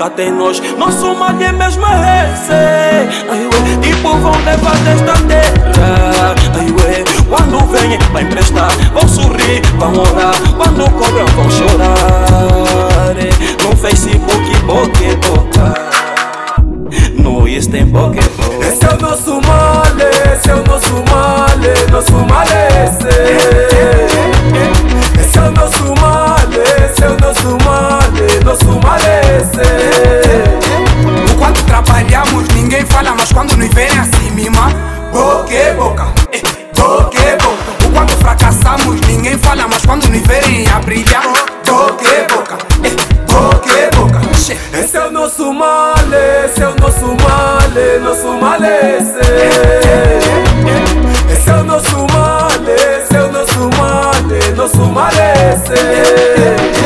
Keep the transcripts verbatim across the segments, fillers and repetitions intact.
até nós. Nosso mal é mesmo esse. Ai, ué, tipo vão levar desta terra. Ai, ué, quando vem vai emprestar, vão sorrir, vão orar. Quando cobram vão chorar. No Facebook, boque, boca. No Insta, boque, boca. Esse é o nosso mal, esse é o nosso mal, nosso mal é esse. Esse é o nosso mal, esse é o nosso mal, nosso mal é esse. O quanto trabalhamos ninguém fala, mas quando nos verem assim mima, boca é boca, eh, boca é boca. O quanto fracassamos ninguém fala, mas quando nos verem a brilhar, boca é boca, eh, boca é boca. Esse é o nosso mal, esse é o nosso mal, nosso mal é esse. Esse é o nosso mal, esse é o nosso mal, nosso mal é esse.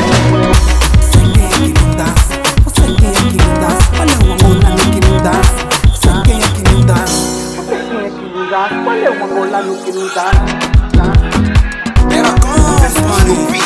Qual é o angolano que não dá? Era com